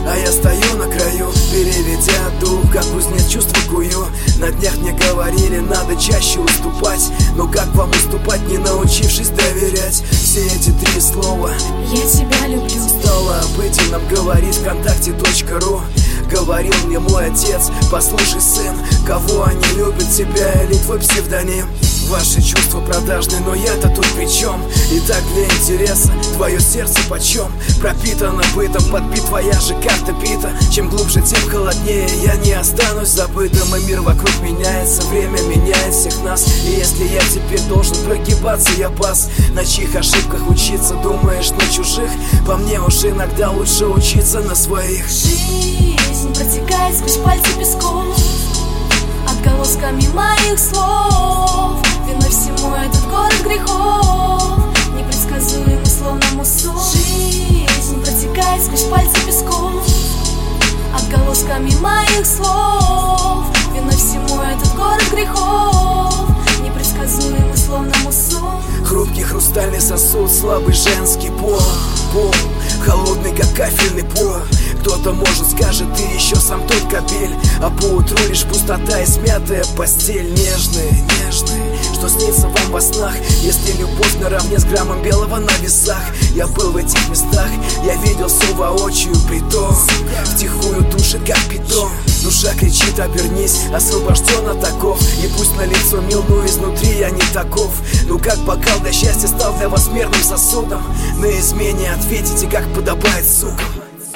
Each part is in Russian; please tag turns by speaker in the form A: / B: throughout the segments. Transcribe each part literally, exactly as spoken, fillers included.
A: а я стою на краю, переведя дух, как кузнец чувства кую. На днях мне говорили, надо чаще уступать, но как вам уступать, не научившись доверять? Все эти три слова
B: «Я тебя люблю»
A: стало обыденным говорить ВКонтакте точка ру. Говорил мне мой отец: послушай, сын, кого они любят, тебя или твой псевдоним? Ваши чувства продажны, но я-то тут при чем? И так для интереса, твое сердце почем? Пропитано бытом, подбит твоя же карта бита. Чем глубже, тем холоднее, я не останусь забытым. И мир вокруг меняется, время меняет всех нас. И если я теперь должен прогибаться, я пас. На чьих ошибках учиться, думаешь, на чужих? По мне уж иногда лучше учиться на своих.
B: Жизнь протекает сквозь пальцы песком, отголосками моих слов. Виной всему этот город грехов, непредсказуемый, словно муссон. Жизнь протекает сквозь пальцы песком, отголосками моих слов. Виной всему этот город грехов, непредсказуемый, словно муссон.
A: Хрупкий хрустальный сосуд, слабый женский пол. Пол, холодный, как кафельный пол. Кто-то, может, скажет, ты еще сам тот капель, а поутру лишь пустота и смятая постель. Нежные, нежные, что снится вам во снах, если любовь наравне с граммом белого на весах. Я был в этих местах, я видел все воочию, притом втихую душит, как питон. Душа кричит: обернись, освобожден от оков. И пусть на лицо мил, но изнутри я не таков. Ну как бокал для счастья стал для вас мерным сосудом, на измене ответите, как подобает сукам.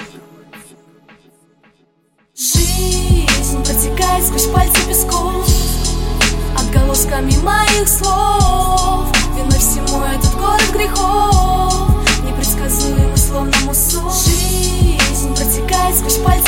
B: Жизнь протекает сквозь пальцы песком, отголосками моих слов. Виной всему этот город грехов, непредсказуемый, словно муссон. Жизнь протекает сквозь пальцы